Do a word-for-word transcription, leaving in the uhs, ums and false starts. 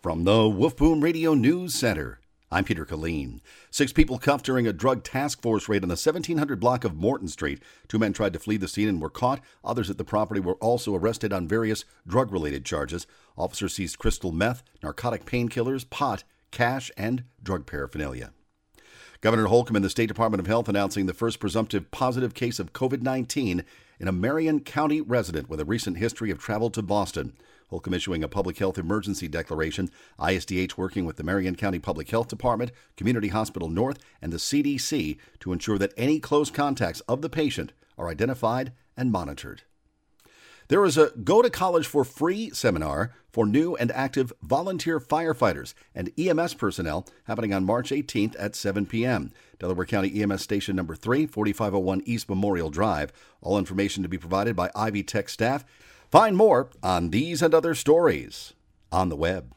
From the Wolf Boom Radio News Center, I'm Peter Killeen. Six people cuffed during a drug task force raid on the seventeen hundred block of Morton Street. Two men tried to flee the scene and were caught. Others at the property were also arrested on various drug-related charges. Officers seized crystal meth, narcotic painkillers, pot, cash, and drug paraphernalia. Governor Holcomb and the State Department of Health announcing the first presumptive positive case of covid nineteen in a Marion County resident with a recent history of travel to Boston. Holcomb issuing a public health emergency declaration. I S D H working with the Marion County Public Health Department, Community Hospital North, and the C D C to ensure that any close contacts of the patient are identified and monitored. There is a Go to College for Free seminar for new and active volunteer firefighters and E M S personnel happening on March eighteenth at seven p.m. Delaware County E M S Station Number three, forty-five oh one East Memorial Drive. All information to be provided by Ivy Tech staff. Find more on these and other stories on the web.